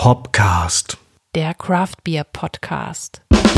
Hopcast, der Craft Beer Podcast.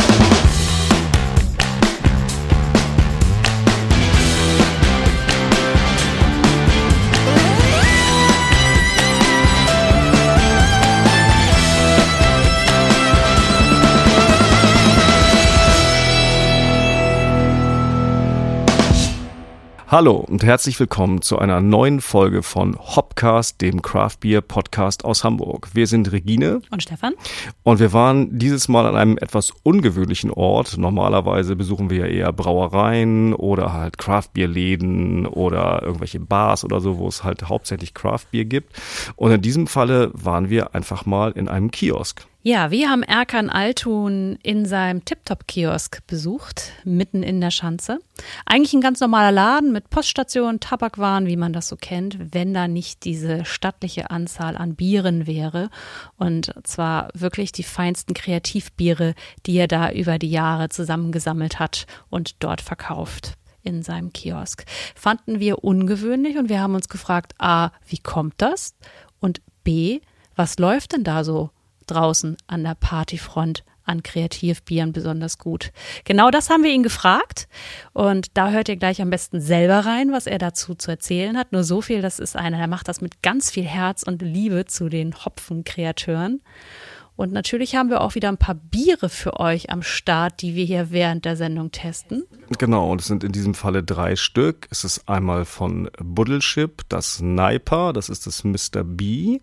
Hallo und herzlich willkommen zu einer neuen Folge von Hopcast, dem Craft Beer Podcast aus Hamburg. Wir sind Regine und Stefan und wir waren dieses Mal an einem etwas ungewöhnlichen Ort. Normalerweise besuchen wir ja eher Brauereien oder halt Craft Beer Läden oder irgendwelche Bars oder so, wo es halt hauptsächlich Craft Beer gibt. Und in diesem Falle waren wir einfach mal in einem Kiosk. Ja, wir haben Erkan Altun in seinem Tip-Top-Kiosk besucht, mitten in der Schanze. Eigentlich ein ganz normaler Laden mit Poststation, Tabakwaren, wie man das so kennt, wenn da nicht diese stattliche Anzahl an Bieren wäre. Und zwar wirklich die feinsten Kreativbiere, die er da über die Jahre zusammengesammelt hat und dort verkauft in seinem Kiosk. Fanden wir ungewöhnlich und wir haben uns gefragt, A, wie kommt das? Und B, was läuft denn da so draußen an der Partyfront an Kreativbieren besonders gut? Genau das haben wir ihn gefragt und da hört ihr gleich am besten selber rein, was er dazu zu erzählen hat. Nur so viel, das ist einer, der macht das mit ganz viel Herz und Liebe zu den Hopfenkreateuren. Und natürlich haben wir auch wieder ein paar Biere für euch am Start, die wir hier während der Sendung testen. Genau, und es sind in diesem Falle 3 Stück. Es ist einmal von Buddelship, das Sniper, das ist das Mr. B.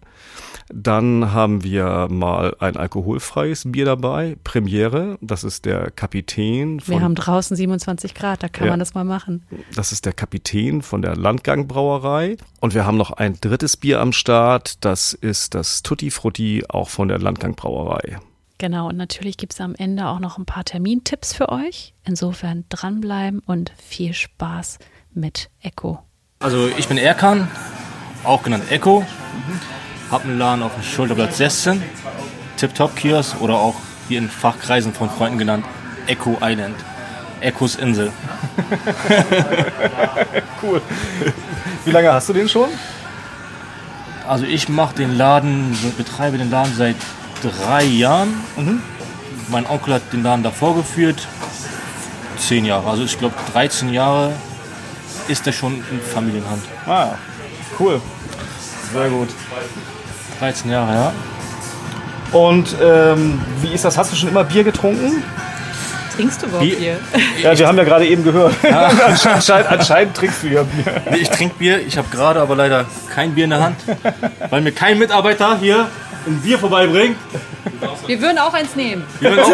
Dann haben wir mal ein alkoholfreies Bier dabei, Premiere, das ist der Kapitän. Wir haben draußen 27 Grad, da kann man das mal machen. Das ist der Kapitän von der Landgang-Brauerei. Und wir haben noch ein drittes Bier am Start, das ist das Tutti Frutti, auch von der Landgang-Brauerei. Genau, und natürlich gibt es am Ende auch noch ein paar Termintipps für euch. Insofern dranbleiben und viel Spaß mit Echo. Also ich bin Erkan, auch genannt Echo. Hab einen Laden auf dem Schulterblatt 16, Tip-Top-Kiosk oder auch hier in Fachkreisen von Freunden genannt Echo Island, Echos Insel. Cool. Wie lange hast du den schon? Also ich betreibe den Laden seit 3 Jahren. Mein Onkel hat den Laden davor geführt, 10 Jahre. Also ich glaube 13 Jahre ist er schon in Familienhand. Ah, cool. Sehr gut. 13 Jahre, ja. Und wie ist das? Hast du schon immer Bier getrunken? Trinkst du überhaupt Bier? Ja, wir haben ja gerade eben gehört. Ja. Anscheinend trinkst du ja Bier. Nee, ich trinke Bier. Ich habe gerade aber leider kein Bier in der Hand, weil mir kein Mitarbeiter hier ein Bier vorbeibringt. Wir würden auch eins nehmen.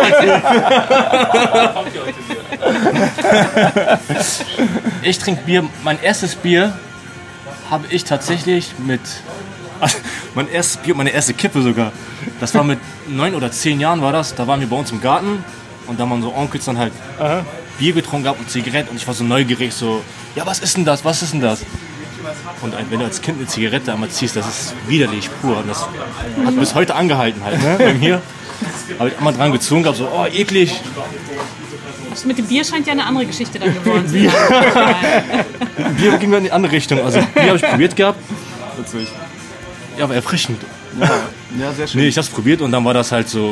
Ich trinke Bier. Mein erstes Bier habe ich tatsächlich mein erstes Bier, meine erste Kippe sogar. Das war mit 9 oder 10 Jahren war das. Da waren wir bei uns im Garten und da haben unsere Onkels dann halt Bier getrunken gehabt und Zigaretten und ich war so neugierig, so, ja, was ist denn das? Und wenn du als Kind eine Zigarette einmal ziehst, das ist widerlich pur. Und das hat bis heute angehalten halt, ne? Bei mir habe ich einmal dran gezogen, gehabt, so, oh, eklig. Mit dem Bier scheint ja eine andere Geschichte dann geworden zu sein. Bier ging dann in die andere Richtung. Also Bier habe ich probiert gehabt. Witzig. Ja, aber erfrischend. Ja, sehr schön. Nee, ich habe es probiert und dann war das halt so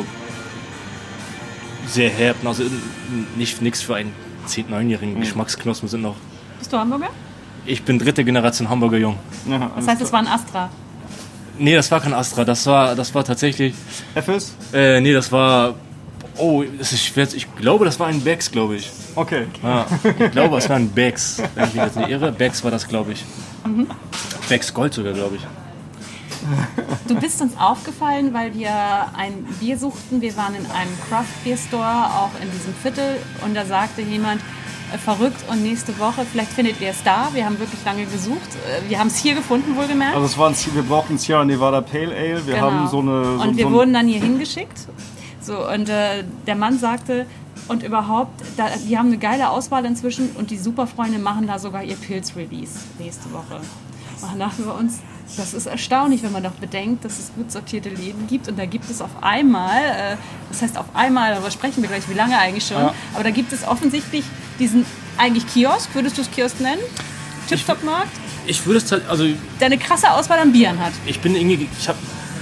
sehr herb. Also nichts für einen 10-, 9-jährigen. Geschmacksknospen sind noch. Bist du Hamburger? Ich bin 3. Generation Hamburger Jung. Ja, das heißt, es war ein Astra? Nee, das war kein Astra. Das war tatsächlich... FS? Nee, das war... Oh, ich glaube, das war ein Becks, glaube ich. Okay. Ja, ich glaube, es war ein Becks. Wenn ich mich jetzt nicht irre. Becks war das, glaube ich. Becks Gold sogar, glaube ich. Du bist uns aufgefallen, weil wir ein Bier suchten. Wir waren in einem Craft Beer Store, auch in diesem Viertel. Und da sagte jemand, verrückt, und nächste Woche, vielleicht findet ihr es da. Wir haben wirklich lange gesucht. Wir haben es hier gefunden, wohlgemerkt. Also wir brauchen Sierra Nevada Pale Ale. Wir haben so eine... Und wir wurden dann hier hingeschickt. So, und der Mann sagte, und überhaupt, die haben eine geile Auswahl inzwischen und die Superfreunde machen da sogar ihr Pilz-Release nächste Woche. Und dann dachten wir uns, das ist erstaunlich, wenn man doch bedenkt, dass es gut sortierte Läden gibt. Und da gibt es auf einmal, das heißt auf einmal, darüber sprechen wir gleich, wie lange eigentlich schon, aber da gibt es offensichtlich diesen eigentlich Kiosk, würdest du es Kiosk nennen? Tip-Top-Markt? Ich würde es halt, also... Der eine krasse Auswahl an Bieren hat. Ich bin irgendwie,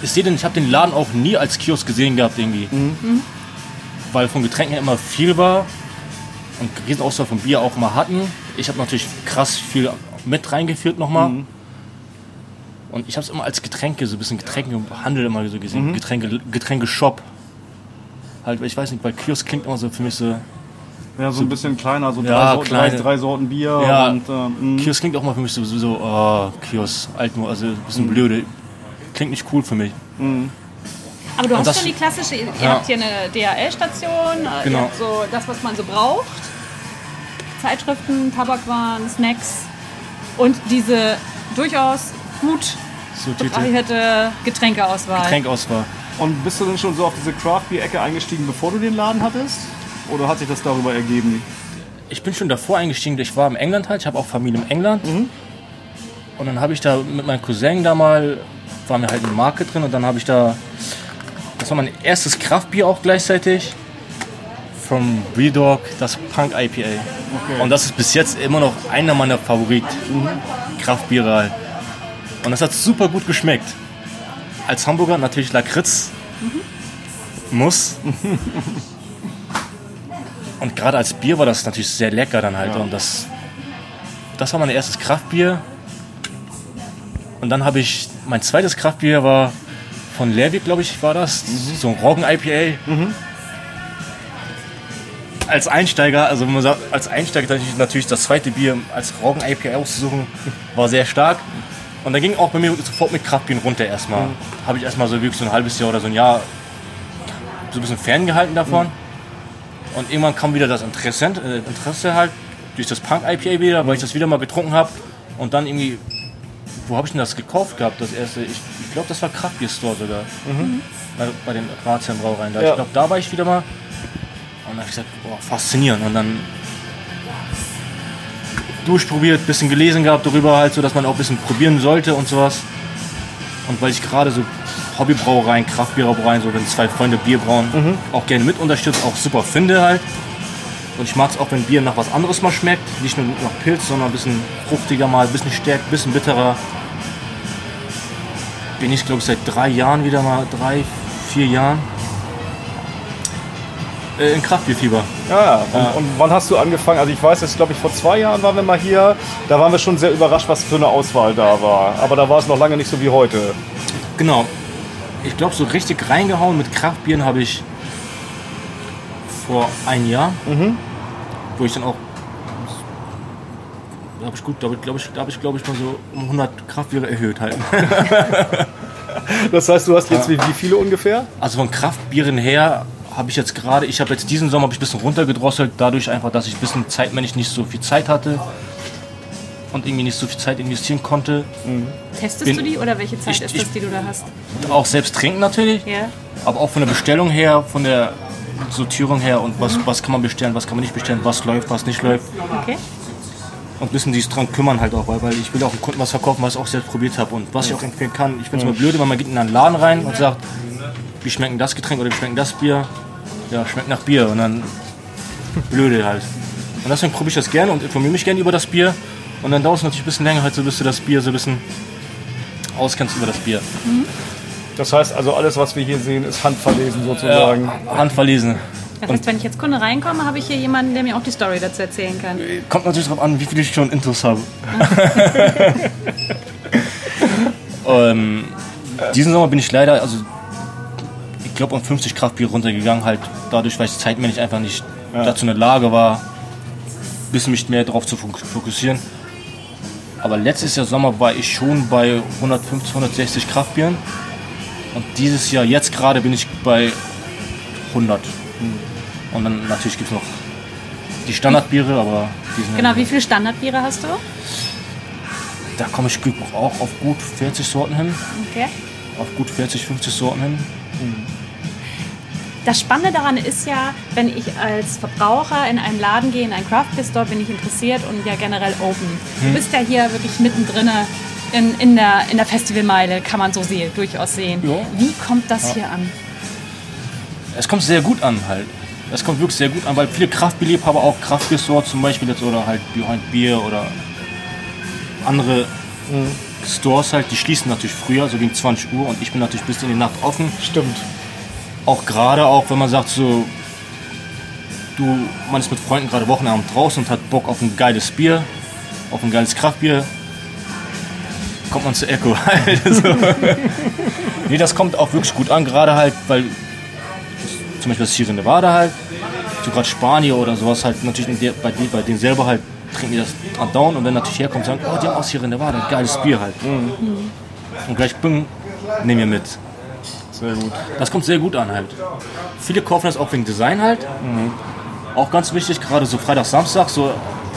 ich habe den Laden auch nie als Kiosk gesehen gehabt irgendwie. Weil von Getränken her immer viel war und Riesenauswahl von Bier auch mal hatten. Ich habe natürlich krass viel mit reingeführt nochmal. Und ich habe es immer als Getränke, so ein bisschen Getränkehandel immer so gesehen. Getränkeshop. Halt, ich weiß nicht, weil Kiosk klingt immer so für mich so... Ja, so ein bisschen kleiner, so Ja, drei Sorten Bier. Ja, Und, Kiosk klingt auch mal für mich so Kiosk, Altmo, also ein bisschen blöde. Klingt nicht cool für mich. Aber du Und hast das- schon die klassische, ihr habt hier eine DHL-Station, ihr Genau. habt so das, was man so braucht. Zeitschriften, Tabakwaren, Snacks und diese durchaus gut Sortierte bereicherte Getränkeauswahl. Getränkauswahl. und bist du denn schon so auf diese Craft-Bier-Ecke eingestiegen, bevor du den Laden hattest? Oder hat sich das darüber ergeben? Ich bin schon davor eingestiegen, ich war in England halt, ich habe auch Familie in England. Und dann habe ich da mit meinem Cousin da mal, war mir halt eine Marke drin und dann habe ich da, das war mein erstes Kraftbier auch gleichzeitig, vom Brewdog, das Punk IPA. Und das ist bis jetzt immer noch einer meiner Favorit-Kraftbiere halt. Und das hat super gut geschmeckt. Als Hamburger natürlich Lakritz. Muss. Und gerade als Bier war das natürlich sehr lecker dann halt. Und das war mein erstes Kraftbier. Und dann habe ich, mein zweites Kraftbier war von Lerwick, glaube ich, war das. So ein Roggen-IPA. Als Einsteiger, also wenn man sagt, als Einsteiger natürlich das zweite Bier als Roggen-IPA auszusuchen, war sehr stark. Und dann ging auch bei mir sofort mit Kraftbieren runter erstmal. Habe ich erstmal so wirklich so ein halbes Jahr oder so ein Jahr so ein bisschen ferngehalten davon. Und irgendwann kam wieder das Interesse halt durch das Punk-IPA wieder, weil ich das wieder mal getrunken habe. Und dann irgendwie, wo habe ich denn das gekauft gehabt, das erste? Ich glaube, das war Kraftbier-Store sogar. Bei den Ratsherren-Brauereien da. Ja. Ich glaube, da war ich wieder mal. Und dann habe ich gesagt, boah, faszinierend. Und dann durchprobiert, ein bisschen gelesen gehabt darüber, halt so, dass man auch ein bisschen probieren sollte und sowas. Und weil ich gerade so Hobbybrauereien, Kraftbierbrauereien, so wenn zwei Freunde Bier brauen, auch gerne mit unterstützt, auch super finde halt. Und ich mag es auch, wenn Bier nach was anderes mal schmeckt. Nicht nur nach Pilz, sondern ein bisschen fruchtiger mal, ein bisschen stärker, ein bisschen bitterer. Bin ich, glaube ich, seit 3 Jahren wieder mal, 3, 4 Jahren in Kraftbierfieber. Ja, und wann hast du angefangen? Also ich weiß, jetzt glaube ich vor 2 Jahren waren wir mal hier. Da waren wir schon sehr überrascht, was für eine Auswahl da war. Aber da war es noch lange nicht so wie heute. Genau. Ich glaube, so richtig reingehauen mit Kraftbieren habe ich vor 1 Jahr. Wo ich dann auch, da habe ich glaube ich mal so um 100 Kraftbiere erhöht halt. Das heißt, du hast jetzt wie viele ungefähr? Also von Kraftbieren her habe ich jetzt gerade, diesen Sommer ein bisschen runtergedrosselt, dadurch einfach, dass ich ein bisschen zeitmäßig nicht so viel Zeit hatte und irgendwie nicht so viel Zeit investieren konnte. Testest du die oder welche Zeit ist das, die du da hast? Auch selbst trinken natürlich, Ja. aber auch von der Bestellung her, von der Sortierung her und was kann man bestellen, was kann man nicht bestellen, was läuft, was nicht läuft. Okay. Und müssen die sich dran kümmern halt auch, weil ich will auch dem Kunden was verkaufen, was ich auch selbst probiert habe und was ich auch empfehlen kann. Ich finde es immer blöde, wenn man geht in einen Laden rein und sagt, wie schmeckt denn das Getränk oder wie schmeckt das Bier? Ja, schmeckt nach Bier und dann blöde halt. Und deswegen probiere ich das gerne und informiere mich gerne über das Bier. Und dann dauert es natürlich ein bisschen länger, halt so bis du das Bier so ein bisschen auskennst über das Bier. Das heißt also, alles, was wir hier sehen, ist handverlesen sozusagen. Handverlesen. Das heißt, wenn ich als Kunde reinkomme, habe ich hier jemanden, der mir auch die Story dazu erzählen kann. Kommt natürlich darauf an, wie viel ich schon Intros habe. Diesen Sommer bin ich leider, also ich glaube um 50 Kraftbier runtergegangen, halt dadurch, weil ich zeitmäßig einfach nicht dazu in der Lage war, ein bisschen mich mehr darauf zu fokussieren. Aber letztes Jahr Sommer war ich schon bei 150, 160 Kraftbieren und dieses Jahr, jetzt gerade, bin ich bei 100. Und dann natürlich gibt es noch die Standardbiere, aber die sind Genau, wie viele Standardbiere hast du? da komme ich auch auf gut 40 Sorten hin. Okay. Auf gut 40, 50 Sorten hin. Das Spannende daran ist ja, wenn ich als Verbraucher in einen Laden gehe, in einen Craft Beer Store, bin ich interessiert und ja generell open. Du bist ja hier wirklich mittendrin in der Festivalmeile, kann man so durchaus sehen. Ja. Wie kommt das hier an? Es kommt sehr gut an halt. Es kommt wirklich sehr gut an, weil viele Kraftbierliebhaber auch Kraftbier Store zum Beispiel jetzt oder halt Behind Beer oder andere Stores halt, die schließen natürlich früher, so gegen 20 Uhr und ich bin natürlich bis in die Nacht offen. Stimmt. Auch wenn man sagt so, man ist mit Freunden gerade Wochenabend draußen und hat Bock auf ein geiles Bier, auf ein geiles Kraftbier, kommt man zu Echo halt. So. Nee, das kommt auch wirklich gut an, gerade halt, weil zum Beispiel das Sierra Nevada halt, so gerade Spanier oder sowas halt, natürlich bei denen selber halt, trinken die das andauernd und wenn natürlich herkommt, sagen, oh, die haben aus Sierra Nevada, ein geiles Bier halt. Und gleich, nehmen wir mit. Sehr gut. Das kommt sehr gut an halt. Viele kaufen das auch wegen Design halt. Auch ganz wichtig, gerade so Freitag, Samstag, so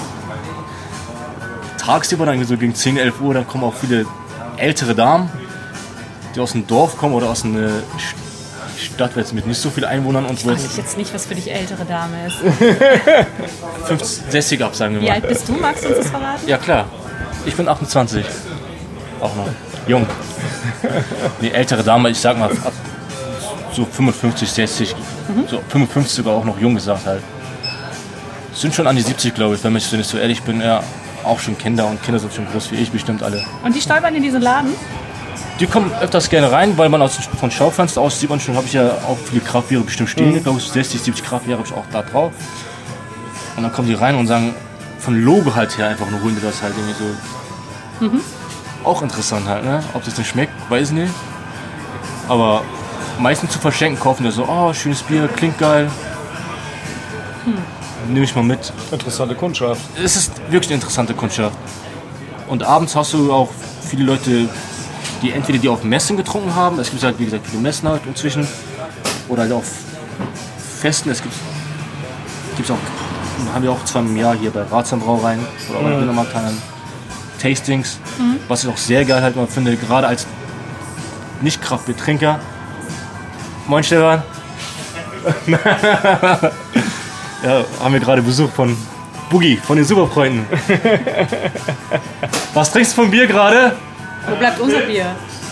tagsüber dann so gegen 10, 11 Uhr, dann kommen auch viele ältere Damen, die aus dem Dorf kommen oder aus einer Stadt mit nicht so vielen Einwohnern. Und Frage ich jetzt nicht, was für dich ältere Dame ist. 50, 60 ab, sagen wir mal. Wie alt bist du? Magst du uns das verraten? Ja, klar. Ich bin 28. Auch noch. Jung. Die ältere Dame, ich sag mal, ab so 55, 60, so 55 sogar auch noch jung gesagt halt. Sind schon an die 70, glaube ich, wenn ich so ehrlich bin. Ja, auch schon Kinder und Kinder sind schon groß wie ich, bestimmt alle. Und die stolpern in diesen Laden? Die kommen öfters gerne rein, weil man von Schaufenster aus sieht man schon, habe ich ja auch viele Kraftbiere bestimmt stehen. Glaube ich, 60, 70 Kraftbiere habe ich auch da drauf. Und dann kommen die rein und sagen, von Logo halt her einfach nur holen die das halt irgendwie so. Auch interessant halt, ne? Ob das nicht schmeckt, weiß ich nicht. Aber meistens zu verschenken kaufen die so, oh, schönes Bier, klingt geil. Nehme ich mal mit. Interessante Kundschaft. Es ist wirklich eine interessante Kundschaft. Und abends hast du auch viele Leute, die entweder die auf Messen getrunken haben, es gibt halt wie gesagt viele Messen halt inzwischen, oder halt auf Festen, gibt's auch, haben wir auch zweimal im Jahr hier bei Ratsam Brauereien oder bei Wienermarkthallen Tastings, was ich auch sehr geil halt mal finde, gerade als Nicht-Kraftbiertrinker. Moin Stefan. Ja, haben wir gerade Besuch von Boogie, von den Superfreunden. Was trinkst du vom Bier gerade? Wo bleibt unser Bier?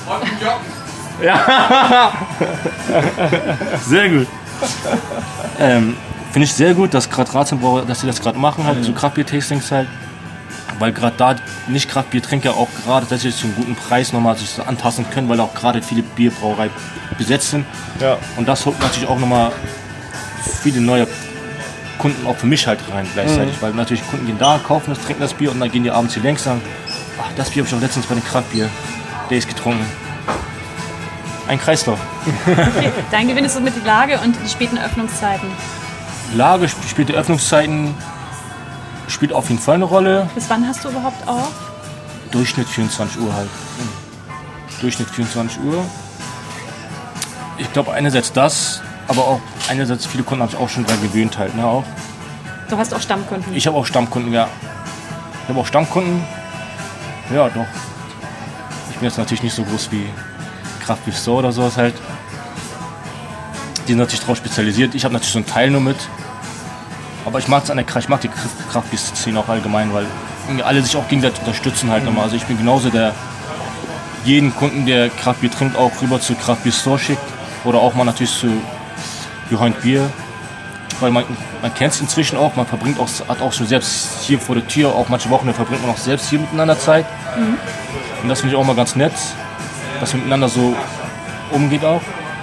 Ja. Sehr gut. Finde ich sehr gut, dass gerade Ratzenbrauer, dass sie das gerade machen, halt so Kraftbier-Tastings halt. Weil gerade da nicht Kraftbiertrinker auch gerade tatsächlich zu einem guten Preis nochmal sich so anpassen können, weil auch gerade viele Bierbrauereien besetzt sind. Ja. Und das holt natürlich auch nochmal viele neue Kunden auch für mich halt rein gleichzeitig, weil natürlich Kunden gehen da, kaufen das, trinken das Bier und dann gehen die abends hier längs und sagen, ach, das Bier habe ich auch letztens bei den Kraftbier Days getrunken. Ein Kreislauf. Okay, dein Gewinn ist somit die Lage und die späten Öffnungszeiten. Lage, späte Öffnungszeiten spielt auf jeden Fall eine Rolle. Bis wann hast du überhaupt auf? Durchschnitt 24 Uhr halt. Durchschnitt 24 Uhr. Ich glaube einerseits das, aber auch einerseits viele Kunden haben sich auch schon daran gewöhnt halt, ne, auch. Du hast auch Stammkunden? Ich habe auch Stammkunden, ja. Ich habe auch Stammkunden. Ja, doch. Ich bin jetzt natürlich nicht so groß wie Kraftbier Store oder sowas halt. Die sind natürlich drauf spezialisiert. Ich habe natürlich so einen Teil nur mit. Aber ich mag die Kraftbier-Szene auch allgemein, weil alle sich auch gegenseitig unterstützen halt nochmal. Also ich bin genauso der jeden Kunden, der Kraftbier trinkt, auch rüber zu Kraftbier Store schickt. Oder auch mal natürlich zu Behind Beer. Weil man kennt es inzwischen auch, hat auch schon selbst hier vor der Tür, auch manche Wochen verbringt man auch selbst hier miteinander Zeit. Und das finde ich auch mal ganz nett, dass man miteinander so umgeht auch.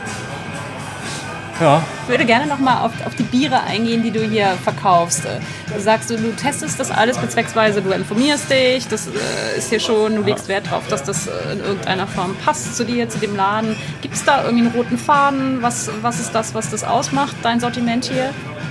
Ja. Ich würde gerne noch mal auf die Biere eingehen, die du hier verkaufst. Du sagst, du testest das alles bezwecksweise, du informierst dich, das ist hier schon, du legst Wert darauf, dass das in irgendeiner Form passt zu dir, zu dem Laden. Gibt es da irgendwie einen roten Faden? Was ist das, was das ausmacht, dein Sortiment hier?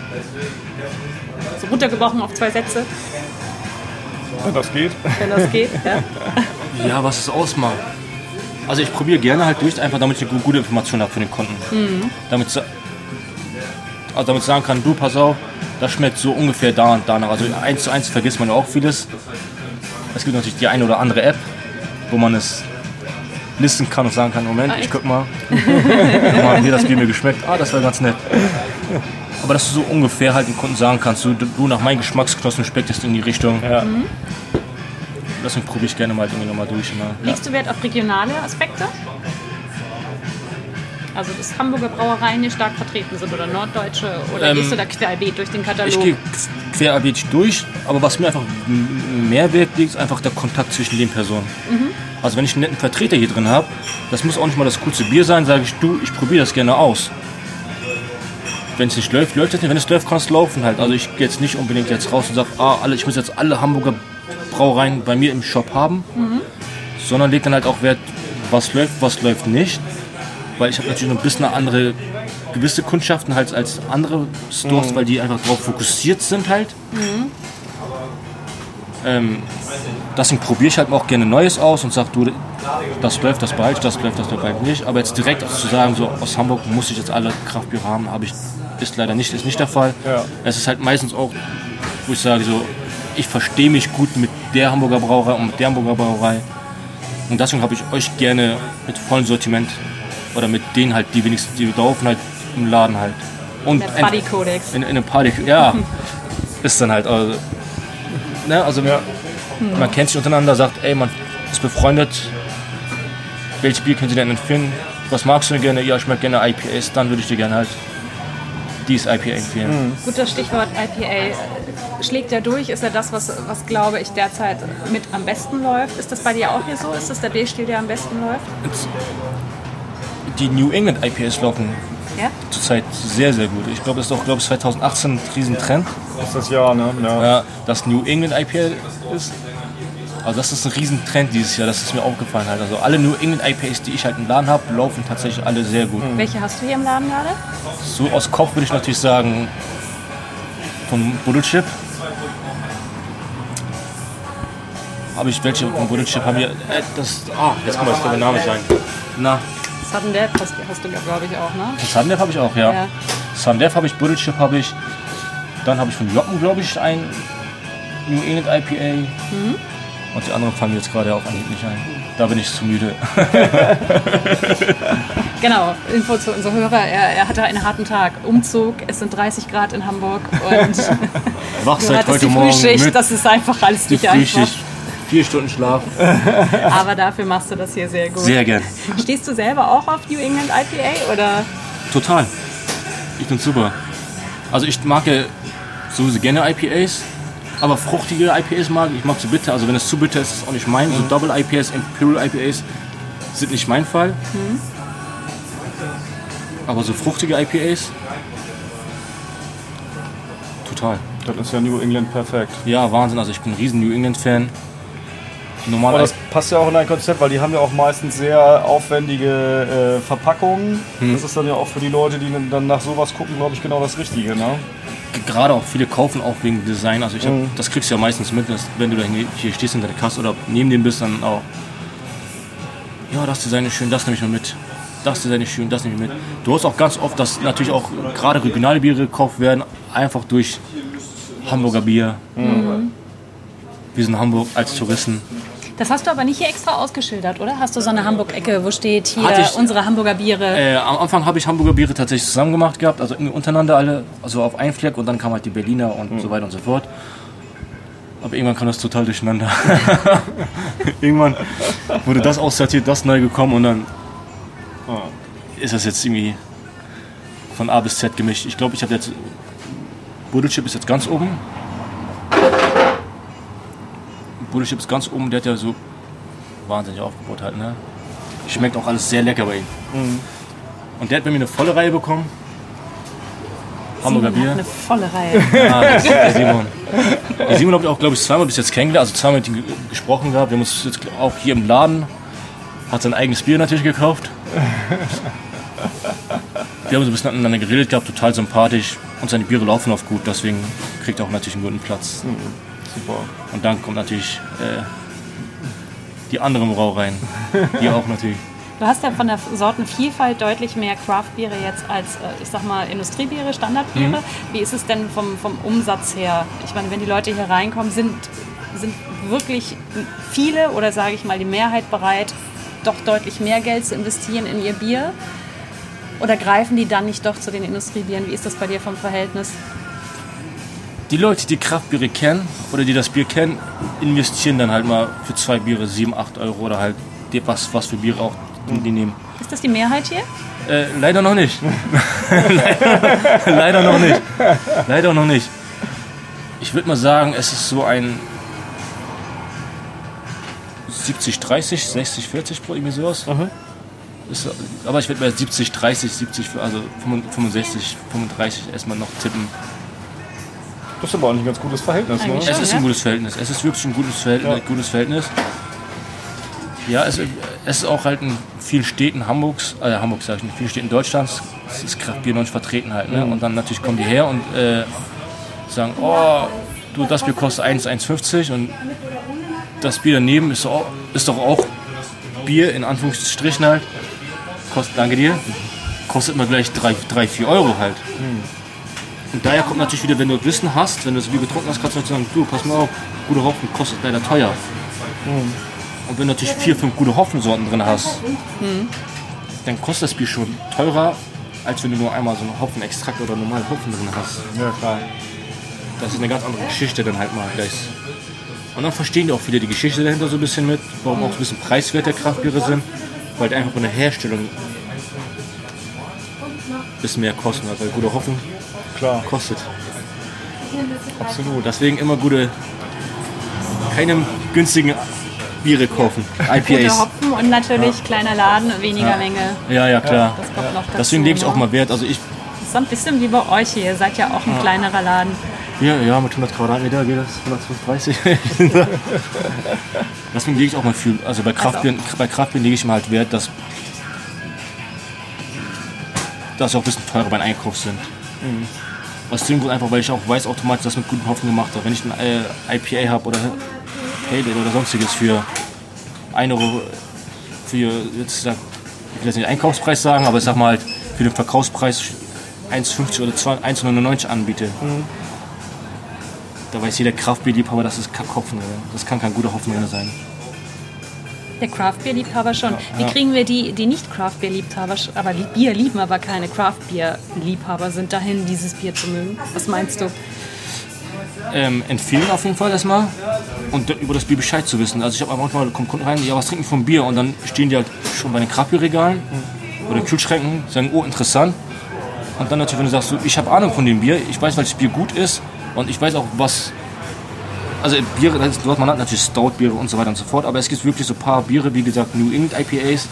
So runtergebrochen auf 2 Sätze. Wenn das geht. Wenn das geht, ja. Ja, was es ausmacht. Also ich probiere gerne halt durch, einfach damit ich eine gute Information habe für den Kunden. Damit sagen kann, du, pass auf, das schmeckt so ungefähr da und danach. Also 1:1 vergisst man ja auch vieles. Es gibt natürlich die eine oder andere App, wo man es listen kann und sagen kann, Moment, ich guck mal, wie das Bier mir geschmeckt. Ah, das war ganz nett. Aber dass du so ungefähr halt den Kunden sagen kannst, du nach meinen Geschmacksknospen schmeckt es in die Richtung. Ja. Deswegen probiere ich gerne mal irgendwie nochmal durch. Legst du Wert auf regionale Aspekte? Also dass Hamburger Brauereien hier stark vertreten sind oder norddeutsche? Oder gehst du da querbeet durch den Katalog? Ich gehe querbeet durch, aber was mir einfach mehr Wert liegt, ist einfach der Kontakt zwischen den Personen. Also wenn ich einen netten Vertreter hier drin habe, das muss auch nicht mal das coolste Bier sein, sage ich, du, ich probiere das gerne aus. Wenn es nicht läuft, läuft es nicht. Wenn es läuft, kann es laufen halt. Also ich gehe jetzt nicht unbedingt jetzt raus und sage, ich muss jetzt alle Hamburger Brauereien bei mir im Shop haben, sondern lege dann halt auch Wert, was läuft nicht. Weil ich habe natürlich noch ein bisschen eine andere, gewisse Kundschaften halt als andere Stores, weil die einfach darauf fokussiert sind halt. Deswegen probiere ich halt auch gerne Neues aus und sage, du, das läuft, das behalte ich, das läuft, das behalte ich nicht. Aber jetzt direkt zu sagen, so aus Hamburg muss ich jetzt alle Kraftbiere haben, ist leider nicht der Fall. Ja. Es ist halt meistens auch, wo ich sage, so, ich verstehe mich gut mit der Hamburger Brauerei und mit der Hamburger Brauerei. Und deswegen habe ich euch gerne mit vollem Sortiment oder mit denen halt, die wenigstens, die laufen halt im Laden halt. Und der Party-Kodex. In einem Party, ja, ist dann halt, also, ne, also man kennt sich untereinander, sagt, ey, man ist befreundet, welches Bier können Sie denn empfehlen? Was magst du denn gerne? Ja, ich mag gerne IPAs, dann würde ich dir gerne halt dieses IPA empfehlen. Guter Stichwort IPA. Schlägt der durch? Ist er das, was glaube ich derzeit mit am besten läuft? Ist das bei dir auch hier so? Ist das der B-Stil, der am besten läuft? Die New England IPAs laufen zurzeit sehr, sehr gut. Ich glaube, das ist auch 2018 ein Riesentrend. Das ist das Jahr, ne? Ja, das New England IPA ist. Also das ist ein Riesentrend dieses Jahr, das ist mir aufgefallen halt. Also alle New England IPAs, die ich halt im Laden habe, laufen tatsächlich alle sehr gut. Welche hast du hier im Laden gerade? So aus Kopf würde ich natürlich sagen, von Buddle-Chip. Habe ich welche von Buddle-Chip? Haben wir, jetzt kann man der Name sein. Na. Sudden Death hast du, glaube ich, auch, ne? Sudden Death habe ich auch, ja. Sudden Death habe ich, Buddle-Chip habe ich. Dann habe ich von Joppen, glaube ich, ein New England IPA. Und die anderen fallen mir jetzt gerade auf Anhieb nicht ein. Da bin ich zu müde. Genau, Info zu unserem Hörer. Er hatte einen harten Tag. Umzug, es sind 30 Grad in Hamburg und wach du seit hattest heute die Morgen Frühschicht, mit das ist einfach alles die nicht einfach. Frühschicht. 4 Stunden Schlaf. Aber dafür machst du das hier sehr gut. Sehr gern. Stehst du selber auch auf New England IPA oder? Total. Ich find's super. Also ich mag ja sowieso gerne IPAs, aber fruchtige IPAs mag ich. Ich mag zu bitter. Also wenn es zu bitter ist, ist es auch nicht mein. So Double IPAs, Imperial IPAs sind nicht mein Fall. Aber so fruchtige IPAs, total. Das ist ja New England perfekt. Ja, Wahnsinn. Also ich bin ein riesen New England-Fan. Aber das passt ja auch in dein Konzept, weil die haben ja auch meistens sehr aufwendige Verpackungen. Das ist dann ja auch für die Leute, die dann nach sowas gucken, glaube ich, genau das Richtige, ne? Gerade auch viele kaufen auch wegen Design. Also das kriegst du ja meistens mit, dass, wenn du da hier stehst hinter der Kasse oder neben dem bist, dann auch. Ja, das Design ist schön, das nehme ich mal mit. Das Design ist schön, das nehme ich mit. Du hast auch ganz oft, dass natürlich auch gerade regionale Biere gekauft werden, einfach durch Hamburger Bier. Wir sind Hamburg als Touristen. Das hast du aber nicht hier extra ausgeschildert, oder? Hast du so eine Hamburg-Ecke, wo steht hier unsere Hamburger Biere? Am Anfang habe ich Hamburger Biere tatsächlich zusammen gemacht gehabt, also untereinander alle, also auf einen Fleck und dann kam halt die Berliner und so weiter und so fort. Aber irgendwann kam das total durcheinander. Irgendwann wurde das aussortiert, das neu gekommen und dann ist das jetzt irgendwie von A bis Z gemischt. Ich glaube, ich habe jetzt Buddle-Chip ist jetzt ganz oben. Buddle-Chip ist ganz oben, der hat ja so wahnsinnig aufgebaut halt, ne? Schmeckt auch alles sehr lecker bei ihm. Und der hat bei mir eine volle Reihe bekommen. Hamburger Bier. Eine volle Reihe. Ja, das ist der Simon. Der Simon habe ich auch, glaube ich, zweimal bis jetzt kennengelernt, also zweimal mit ihm gesprochen gehabt. Wir haben uns jetzt auch hier im Laden, hat sein eigenes Bier natürlich gekauft. Wir haben so ein bisschen miteinander geredet gehabt, total sympathisch. Und seine Biere laufen auch gut, deswegen kriegt er auch natürlich einen guten Platz. Super. Und dann kommt natürlich die anderen Brauereien, die auch natürlich. Du hast ja von der Sortenvielfalt deutlich mehr Craft-Biere jetzt als, ich sag mal, Industriebiere, Standardbiere. Wie ist es denn vom Umsatz her? Ich meine, wenn die Leute hier reinkommen, sind wirklich viele oder sage ich mal die Mehrheit bereit, doch deutlich mehr Geld zu investieren in ihr Bier? Oder greifen die dann nicht doch zu den Industriebieren? Wie ist das bei dir vom Verhältnis? Die Leute, die Kraftbiere kennen oder die das Bier kennen, investieren dann halt mal für 2 Biere 7, 8 Euro oder halt was für Biere auch die nehmen. Ist das die Mehrheit hier? Leider noch nicht. Leider noch nicht. Leider noch nicht. Ich würde mal sagen, es ist so ein 70-30, 60-40 Pro, irgendwie sowas. Ist, aber ich würde bei 70-30, 70, also 65, 35 erstmal noch tippen. Das ist aber auch ein ganz gutes Verhältnis, ne? Es ist ein gutes Verhältnis. Es ist wirklich ein gutes Verhältnis. Ja, es ist auch halt in vielen Städten Hamburgs sag ich nicht, in vielen Städten Deutschlands ist Kraftbier noch nicht vertreten halt. Ne? Und dann natürlich kommen die her und sagen, oh, du, das Bier kostet 1,50 und das Bier daneben ist doch auch Bier, in Anführungsstrichen halt. Danke dir. Kostet immer gleich 3-4 Euro halt. Und daher kommt natürlich wieder, wenn du Wissen hast, wenn du das Bier getrunken hast, kannst du sagen, du, pass mal auf, gute Hopfen kostet leider teuer. Und wenn du natürlich 4-5 gute Hopfensorten drin hast, dann kostet das Bier schon teurer, als wenn du nur einmal so einen Hopfenextrakt oder normalen Hopfen drin hast. Ja, klar. Das ist eine ganz andere Geschichte dann halt mal gleich. Und dann verstehen die auch viele die Geschichte dahinter so ein bisschen mit, warum auch ein bisschen preiswert der Kraftbiere sind, weil die einfach von der Herstellung ein bisschen mehr kosten, weil guter Hopfen kostet. Absolut. Deswegen immer keine günstigen Biere kaufen. IPAs. Guter Hopfen und natürlich kleiner Laden, weniger Menge. Ja, klar. Das kommt noch dazu. Deswegen lege ich auch mal Wert. Also das ist so ein bisschen wie bei euch hier. Ihr seid ja auch ein kleinerer Laden. Ja, mit 100 Quadratmeter geht das 135. Deswegen lege ich auch mal viel. Also bei Kraftbieren lege ich mal halt Wert, dass sie auch ein bisschen teurer beim Einkauf sind. Aus dem Grund einfach, weil ich auch weiß automatisch, dass mit gutem Hopfen gemacht habe. Wenn ich ein IPA habe oder Pale Ale oder sonstiges für 1 Euro, für jetzt, ich will jetzt nicht Einkaufspreis sagen, aber ich sag mal halt für den Verkaufspreis 1,50 oder 1,99 anbiete. Da weiß jeder Kraftbierliebhaber, das ist Hopfen drin. Das kann kein guter Hopfen drin sein. Der Craftbeer-Liebhaber schon. Wie kriegen wir die nicht Craftbeer-Liebhaber, aber die Bier lieben, aber keine Craftbeer-Liebhaber sind dahin, dieses Bier zu mögen? Was meinst du? Empfehlen auf jeden Fall erstmal und über das Bier Bescheid zu wissen. Also ich habe manchmal kommen Kunden rein, ja, was trinken vom Bier? Und dann stehen die halt schon bei den Kraftbierregalen oder Kühlschränken, sagen, oh, interessant. Und dann natürlich, wenn du sagst, so, ich habe Ahnung von dem Bier, ich weiß, weil das Bier gut ist und ich weiß auch, was... Also Biere, dort man hat natürlich Stout-Biere und so weiter und so fort, aber es gibt wirklich so ein paar Biere, wie gesagt, New England IPAs,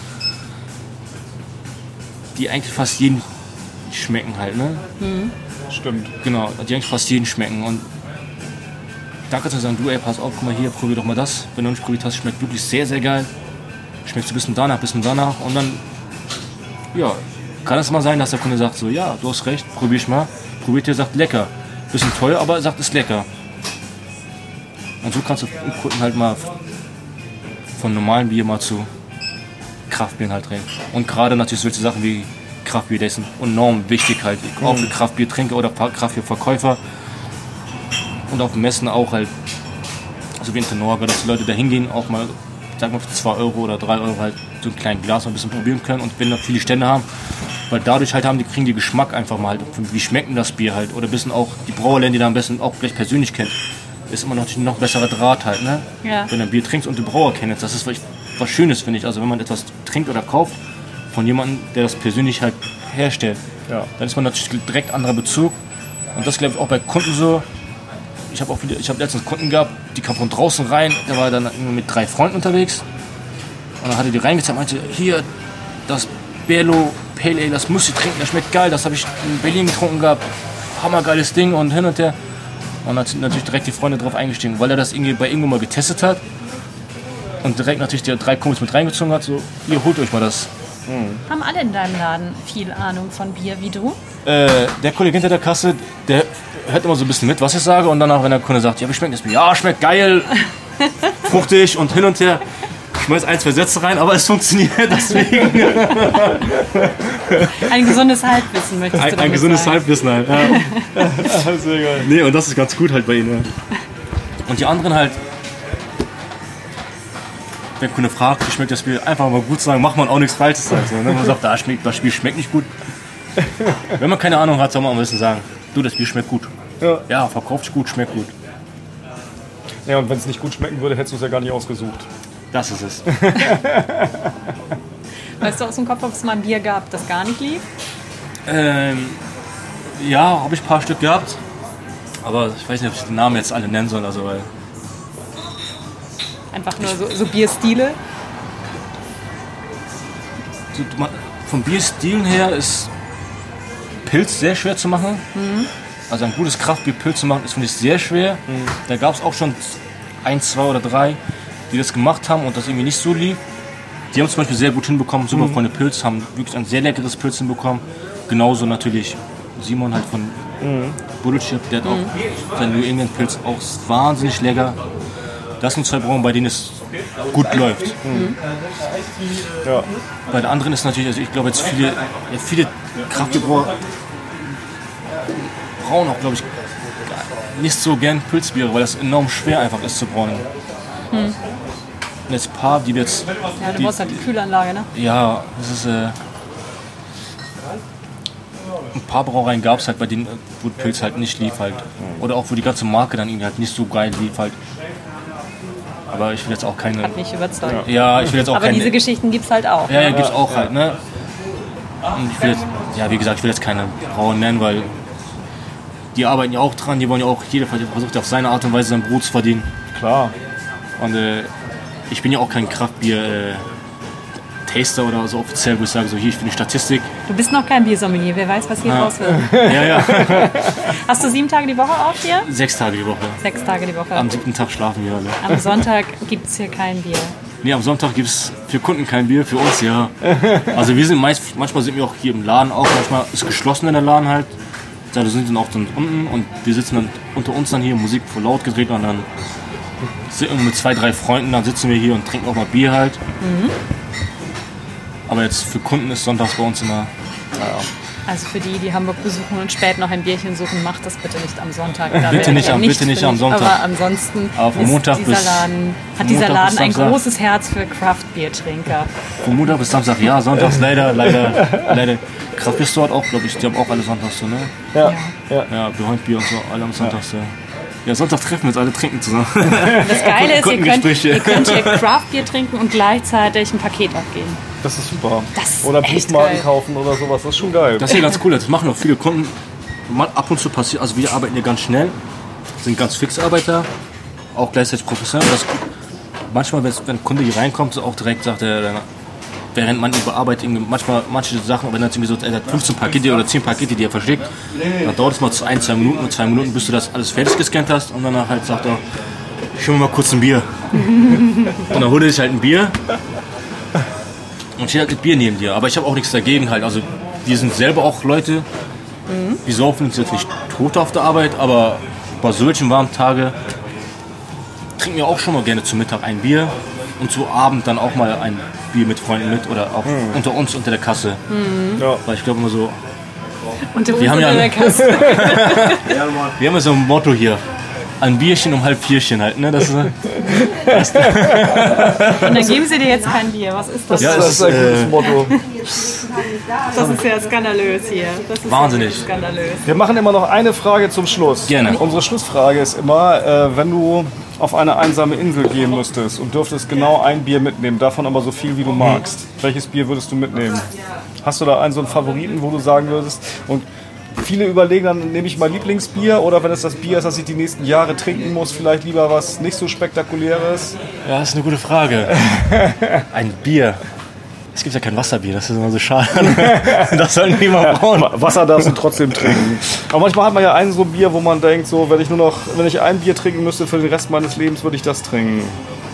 die eigentlich fast jeden schmecken halt, ne? Stimmt. Genau, die eigentlich fast jeden schmecken und da kannst du sagen, du, ey, pass auf, guck mal hier, probier doch mal das. Wenn du nicht probiert hast, schmeckt wirklich sehr, sehr geil. Schmeckt so ein bisschen danach und dann, ja, kann es mal sein, dass der Kunde sagt so, ja, du hast recht, probier ich mal. Probiert ihr, sagt lecker. Bisschen teuer, aber sagt, ist lecker. Und so kannst du den Kunden halt mal von normalen Bier mal zu Kraftbieren halt drehen. Und gerade natürlich solche Sachen wie Kraftbier, das sind enorm wichtig halt. Auch für Kraftbiertrinker oder Kraftbierverkäufer. Und auf Messen auch halt, also wie in Tenorga, dass die Leute da hingehen, auch mal, sagen wir für 2 Euro oder 3 Euro halt so ein kleines Glas mal ein bisschen probieren können. Und wenn da viele Stände haben, weil dadurch halt kriegen die Geschmack einfach mal halt, wie schmeckt denn das Bier halt. Oder ein bisschen auch die Brauerländer, die da am besten auch gleich persönlich kennt. Ist immer noch besserer Draht halt, ne? Ja. Wenn du ein Bier trinkst und den Brauer kennst, das ist was Schönes, finde ich. Also wenn man etwas trinkt oder kauft von jemandem, der das persönlich halt herstellt, dann ist man natürlich direkt anderer Bezug. Und das glaube ich auch bei Kunden so. Ich habe letztens Kunden gehabt, die kamen von draußen rein, der war dann mit 3 Freunden unterwegs. Und dann hatte die reingezeigt, meinte, hier, das Berlo Pale Ale, das musst du trinken, das schmeckt geil, das habe ich in Berlin getrunken gehabt. Hammergeiles Ding und hin und her. Und dann sind natürlich direkt die Freunde drauf eingestiegen, weil er das irgendwie bei irgendwo mal getestet hat und direkt natürlich die 3 Kumpels mit reingezogen hat, so, ihr holt euch mal das. Haben alle in deinem Laden viel Ahnung von Bier wie du? Der Kollege hinter der Kasse, der hört immer so ein bisschen mit, was ich sage und danach, wenn der Kunde sagt, ja, wie schmeckt das Bier? Ja, schmeckt geil, fruchtig und hin und her. Ich schmeiß 1, 2 Sätze rein, aber es funktioniert, deswegen. Ein gesundes Halbwissen möchtest du damit Ein gesundes sagen. Halbwissen halt, ja. Sehr geil. Nee, und das ist ganz gut halt bei ihnen. Ja. Und die anderen halt, wenn der Kunde fragt, wie schmeckt das Bier, einfach mal gut sagen, macht man auch nichts Falsches. Halt, so, ne? Man sagt, das Bier schmeckt nicht gut. Wenn man keine Ahnung hat, soll man am besten sagen, du, das Bier schmeckt gut. Ja, verkauft sich gut, schmeckt gut. Ja, und wenn es nicht gut schmecken würde, hättest du es ja gar nicht ausgesucht. Das ist es. Weißt du aus dem Kopf, ob es mal ein Bier gab, das gar nicht lief? Ja, habe ich ein paar Stück gehabt. Aber ich weiß nicht, ob ich den Namen jetzt alle nennen soll. Also, weil Einfach nur so Bierstile? Vom Bierstilen her ist Pilz sehr schwer zu machen. Also ein gutes Kraftbier-Pilz zu machen, ist, finde ich, sehr schwer. Da gab es auch schon 1, 2 oder 3, die das gemacht haben und das irgendwie nicht so lief. Die haben es zum Beispiel sehr gut hinbekommen. Superfreunde Pilz haben wirklich ein sehr leckeres Pilz hinbekommen. Genauso natürlich Simon halt von Bullshit, der hat auch sein New England Pilz auch wahnsinnig lecker. Das sind 2 Brauereien, bei denen es gut läuft. Ja. Bei den anderen ist natürlich, also ich glaube jetzt viele Kraftbierbrauer brauen auch, glaube ich, nicht so gern Pilzbiere, weil das enorm schwer einfach ist zu brauen. Und jetzt ein paar, die jetzt... Ja, du brauchst halt die Kühlanlage, ne? Ja, das ist... ein paar Brauereien gab es halt, bei denen wo Pilz halt nicht lief halt. Oder auch wo die ganze Marke dann irgendwie halt nicht so geil lief halt. Aber ich will jetzt auch keine... Hat mich überzeugt. Ja, ich will jetzt auch Aber keine... diese Geschichten gibt's halt auch. Ja, gibt's auch halt, ne? Und ich will jetzt, wie gesagt, ich will jetzt keine Brauer nennen, weil die arbeiten ja auch dran, die wollen ja auch, jeder versucht auf seine Art und Weise sein Brot zu verdienen. Klar. Und ich bin ja auch kein Kraftbier-Taster oder so offiziell, wo ich sage, so hier, ich bin die Statistik. Du bist noch kein Biersommelier, wer weiß, was hier raus wird. Ja. Hast du 7 Tage die Woche auf hier? 6 Tage die Woche. 6 Tage die Woche. Am 7. Tag schlafen wir alle. Am Sonntag gibt's hier kein Bier. Nee, am Sonntag gibt es für Kunden kein Bier, für uns ja. Also wir sind manchmal sind wir auch hier im Laden auch, manchmal ist geschlossen in der Laden halt. Da sind dann auch dann unten und wir sitzen dann unter uns dann hier, Musik voll laut gedreht und dann mit 2, 3 Freunden, dann sitzen wir hier und trinken auch mal Bier halt. Aber jetzt für Kunden ist sonntags bei uns immer, Also für die Hamburg besuchen und spät noch ein Bierchen suchen, macht das bitte nicht am Sonntag. Da Bitte nicht am Sonntag. Aber ansonsten aber von Montag hat bis dieser Laden ein Samstag. großes Herz für Craft-Bier-Trinker. Von Montag bis Samstag, ja, sonntags leider. Kraftbier-Store hat auch, glaube ich, die haben auch alle sonntags so, ne? Ja. Ja, Behind Bier und so, alle am Sonntag so. Ja, Sonntag treffen wir uns alle, trinken zusammen. Das Geile ist, Kundengespräche. ihr könnt hier Craft-Bier trinken und gleichzeitig ein Paket abgeben. Das ist super. Das ist oder echt Briefmarken geil. kaufen oder sowas, das ist schon geil. Das ist ja ganz cool, das machen auch viele Kunden. Ab und zu passiert, also wir arbeiten hier ganz schnell, sind ganz Fixarbeiter, auch gleichzeitig professionell. Manchmal, wenn ein Kunde hier reinkommt, auch direkt sagt er, während man überarbeitet, manchmal manche Sachen, wenn er irgendwie so, er hat 15 Pakete oder 10 Pakete, die er verschickt, dann dauert es mal 1, 2 Minuten, 2 Minuten, bis du das alles fertig gescannt hast und danach halt sagt er, ich hol mir mal kurz ein Bier. Und dann holt er sich halt ein Bier und steht halt mit Bier neben dir. Aber ich habe auch nichts dagegen halt, also wir sind selber auch Leute, wir saufen uns jetzt nicht tot auf der Arbeit, aber bei solchen warmen Tagen trinken wir auch schon mal gerne zu Mittag ein Bier und zu Abend dann auch mal ein Bier mit Freunden mit oder auch unter uns unter der Kasse. Ja. Weil ich glaube immer so, Wir haben ja der Kasse. Wir haben ja so ein Motto hier. Ein Bierchen um 3:30 halt, ne? Das ist, Und dann geben sie dir jetzt kein Bier. Was ist das? Ja, Das ist ein gutes Motto. Das ist ja skandalös hier. Das ist Wahnsinnig. Ja skandalös. Wir machen immer noch eine Frage zum Schluss. Gerne. Unsere Schlussfrage ist immer, wenn du auf eine einsame Insel gehen müsstest und dürftest genau ein Bier mitnehmen, davon aber so viel wie du magst, welches Bier würdest du mitnehmen? Hast du da so einen Favoriten, wo du sagen würdest, und viele überlegen, dann nehme ich mein Lieblingsbier, oder wenn es das Bier ist, das ich die nächsten Jahre trinken muss, vielleicht lieber was nicht so Spektakuläres? ja, das ist eine gute Frage. Ein Bier. Es gibt ja kein Wasserbier, das ist immer so schade. Das sollten die mal brauen. Wasser darfst du trotzdem trinken. Aber manchmal hat man ja ein so Bier, wo man denkt, so, wenn ich ein Bier trinken müsste für den Rest meines Lebens, würde ich das trinken.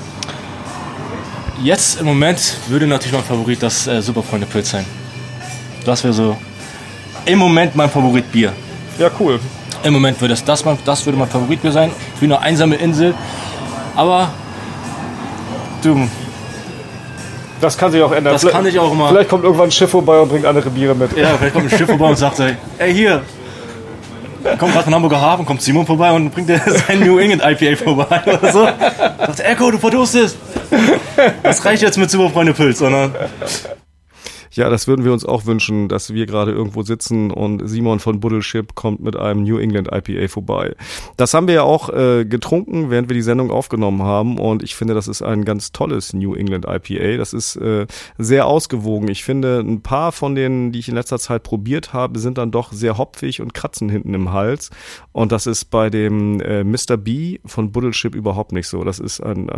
Jetzt im Moment würde natürlich mein Favorit das Superfreunde Pilz sein. Das wäre so im Moment mein Favoritbier. Ja, cool. Im Moment würde das würde mein Favoritbier sein. Ich bin eine einsame Insel, aber du, Das kann sich auch ändern. das kann ich auch immer. Vielleicht kommt irgendwann ein Schiff vorbei und bringt andere Biere mit. Ja, vielleicht kommt ein Schiff vorbei und sagt, ey hier, kommt gerade von Hamburger Hafen, kommt Simon vorbei und bringt dir sein New England IPA vorbei oder so. Sagt, Echo, du verdurstest. Das reicht jetzt mit Superfreunde Pilz, sondern Ja, das würden wir uns auch wünschen, dass wir gerade irgendwo sitzen und Simon von Buddleship kommt mit einem New England IPA vorbei. Das haben wir ja auch getrunken, während wir die Sendung aufgenommen haben, und ich finde, das ist ein ganz tolles New England IPA. Das ist sehr ausgewogen. Ich finde, ein paar von denen, die ich in letzter Zeit probiert habe, sind dann doch sehr hopfig und kratzen hinten im Hals, und das ist bei dem Mr. B von Buddleship überhaupt nicht so. Das ist ein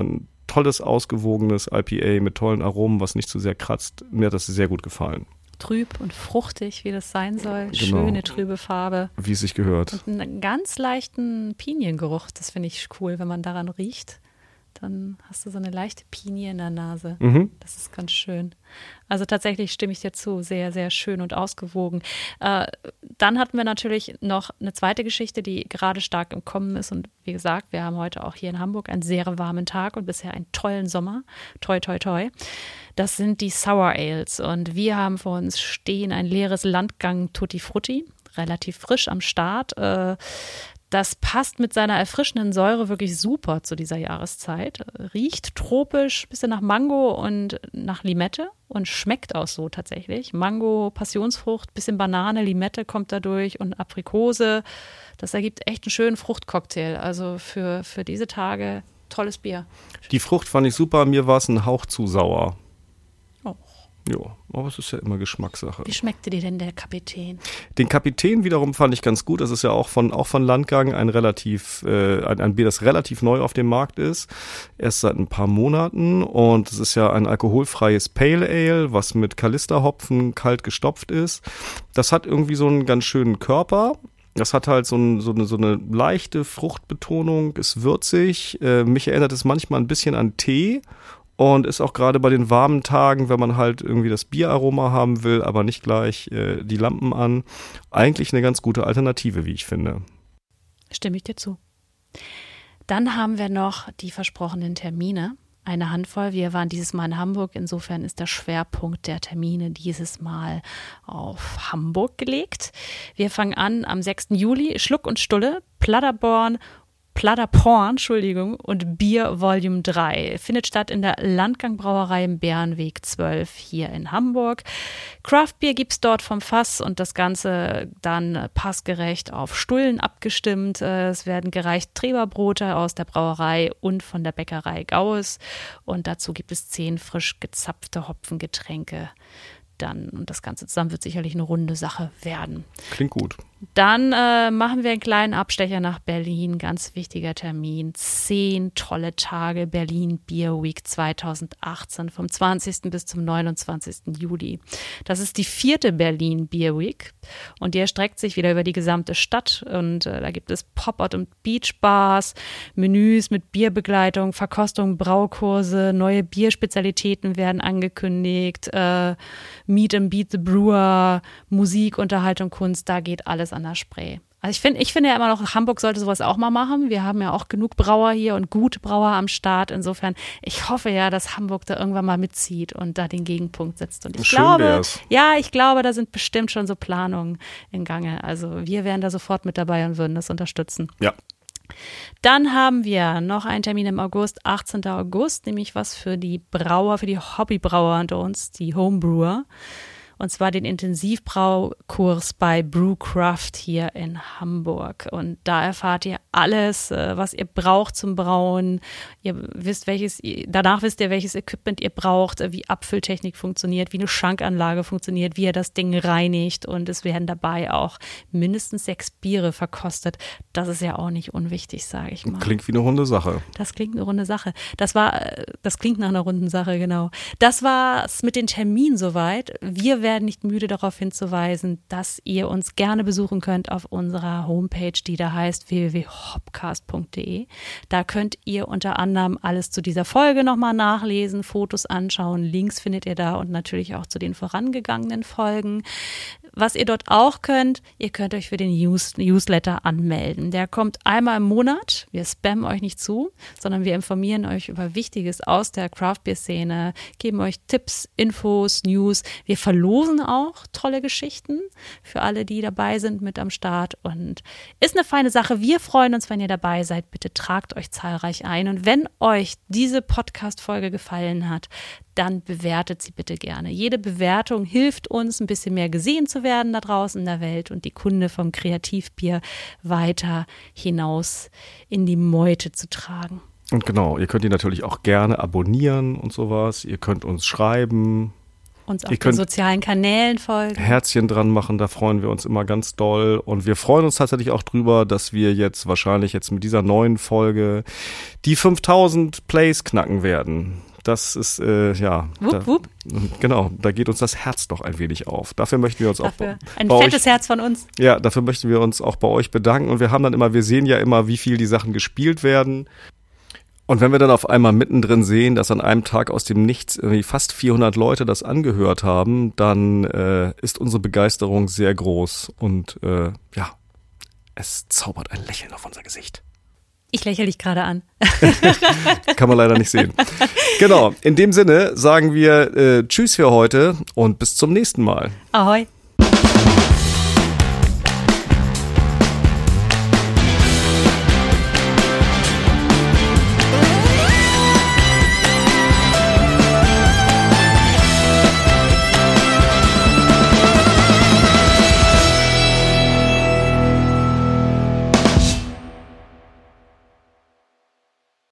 tolles, ausgewogenes IPA mit tollen Aromen, was nicht zu sehr kratzt. Mir hat das sehr gut gefallen. Trüb und fruchtig, wie das sein soll. Genau. Schöne, trübe Farbe. Wie es sich gehört. Und einen ganz leichten Piniengeruch. Das finde ich cool, wenn man daran riecht. Dann hast du so eine leichte Pinie in der Nase. Das ist ganz schön. Also tatsächlich stimme ich dir zu. Sehr, sehr schön und ausgewogen. Dann hatten wir natürlich noch eine zweite Geschichte, die gerade stark im Kommen ist. Und wie gesagt, wir haben heute auch hier in Hamburg einen sehr warmen Tag und bisher einen tollen Sommer. Toi, toi, toi. Das sind die Sour Ales. Und wir haben vor uns stehen ein leeres Landgang Tutti Frutti. Relativ frisch am Start. Das passt mit seiner erfrischenden Säure wirklich super zu dieser Jahreszeit. Riecht tropisch, bisschen nach Mango und nach Limette und schmeckt auch so tatsächlich. Mango, Passionsfrucht, bisschen Banane, Limette kommt da durch und Aprikose. Das ergibt echt einen schönen Fruchtcocktail. Also für diese Tage tolles Bier. Die Frucht fand ich super, mir war es ein Hauch zu sauer. Oh. Ja, aber es ist ja immer Geschmackssache. Wie schmeckte dir denn der Kapitän? Den Kapitän wiederum fand ich ganz gut. Das ist ja auch von Landgang ein Bier, das relativ neu auf dem Markt ist. Erst seit ein paar Monaten. Und es ist ja ein alkoholfreies Pale Ale, was mit Kalisterhopfen kalt gestopft ist. Das hat irgendwie so einen ganz schönen Körper. Das hat halt so eine leichte Fruchtbetonung, ist würzig. Mich erinnert es manchmal ein bisschen an Tee. Und ist auch gerade bei den warmen Tagen, wenn man halt irgendwie das Bieraroma haben will, aber nicht gleich die Lampen an, eigentlich eine ganz gute Alternative, wie ich finde. Stimme ich dir zu. Dann haben wir noch die versprochenen Termine. Eine Handvoll. Wir waren dieses Mal in Hamburg. Insofern ist der Schwerpunkt der Termine dieses Mal auf Hamburg gelegt. Wir fangen an am 6. Juli. Schluck und Stulle, Pladerborn, und Bier Volume 3. Findet statt in der Landgang Brauerei im Bärenweg 12 hier in Hamburg. Craftbier gibt es dort vom Fass und das Ganze dann passgerecht auf Stullen abgestimmt. Es werden gereicht Treberbrote aus der Brauerei und von der Bäckerei Gaues. Und dazu gibt es 10 frisch gezapfte Hopfengetränke. Und das Ganze zusammen wird sicherlich eine runde Sache werden. Klingt gut. Dann machen wir einen kleinen Abstecher nach Berlin. Ganz wichtiger Termin. 10 tolle Tage Berlin Beer Week 2018 vom 20. bis zum 29. Juli. Das ist die 4. Berlin Beer Week und die erstreckt sich wieder über die gesamte Stadt. Und da gibt es Pop-Out- und Beach-Bars, Menüs mit Bierbegleitung, Verkostung, Braukurse, neue Bierspezialitäten werden angekündigt, Meet and Beat the Brewer, Musik, Unterhaltung, Kunst, da geht alles an der Spree. Also ich finde ja immer noch, Hamburg sollte sowas auch mal machen. Wir haben ja auch genug Brauer hier und gute Brauer am Start. Insofern, ich hoffe ja, dass Hamburg da irgendwann mal mitzieht und da den Gegenpunkt setzt. Und ich glaube, da sind bestimmt schon so Planungen in Gange. Also wir wären da sofort mit dabei und würden das unterstützen. Ja. Dann haben wir noch einen Termin im August, 18. August, nämlich was für die Brauer, für die Hobbybrauer unter uns, die Homebrewer. Und zwar den Intensivbraukurs bei Brewcraft hier in Hamburg. Und da erfahrt ihr alles, was ihr braucht zum Brauen. Danach wisst ihr, welches Equipment ihr braucht, wie Abfülltechnik funktioniert, wie eine Schankanlage funktioniert, wie ihr das Ding reinigt. Und es werden dabei auch mindestens 6 Biere verkostet. Das ist ja auch nicht unwichtig, sage ich mal. Klingt wie eine runde Sache. Das klingt eine runde Sache. Das klingt nach einer runden Sache, genau. Das war's mit den Terminen soweit. Wir werden nicht müde darauf hinzuweisen, dass ihr uns gerne besuchen könnt auf unserer Homepage, die da heißt www.hopcast.de. Da könnt ihr unter anderem alles zu dieser Folge nochmal nachlesen, Fotos anschauen, Links findet ihr da und natürlich auch zu den vorangegangenen Folgen. Was ihr dort auch könnt, ihr könnt euch für den Newsletter anmelden. Der kommt einmal im Monat. Wir spammen euch nicht zu, sondern wir informieren euch über Wichtiges aus der Craft-Bier-Szene, geben euch Tipps, Infos, News. Wir verlosen auch tolle Geschichten für alle, die dabei sind mit am Start und ist eine feine Sache. Wir freuen uns, wenn ihr dabei seid. Bitte tragt euch zahlreich ein und wenn euch diese Podcast-Folge gefallen hat, dann bewertet sie bitte gerne. Jede Bewertung hilft uns, ein bisschen mehr gesehen zu werden da draußen in der Welt und die Kunde vom Kreativbier weiter hinaus in die Meute zu tragen. Und genau, ihr könnt ihn natürlich auch gerne abonnieren und sowas. Ihr könnt uns schreiben Uns auf Ihr den könnt sozialen Kanälen folgen. Herzchen dran machen, da freuen wir uns immer ganz doll. Und wir freuen uns tatsächlich auch drüber, dass wir jetzt wahrscheinlich mit dieser neuen Folge die 5000 Plays knacken werden. Das ist, Wupp, wupp. Genau, da geht uns das Herz doch ein wenig auf. Dafür möchten wir uns auch ein fettes Herz von uns. Ja, dafür möchten wir uns auch bei euch bedanken. Und wir sehen ja immer, wie viel die Sachen gespielt werden. Und wenn wir dann auf einmal mittendrin sehen, dass an einem Tag aus dem Nichts irgendwie fast 400 Leute das angehört haben, dann ist unsere Begeisterung sehr groß und es zaubert ein Lächeln auf unser Gesicht. Ich lächle dich gerade an. Kann man leider nicht sehen. Genau, in dem Sinne sagen wir Tschüss für heute und bis zum nächsten Mal. Ahoi.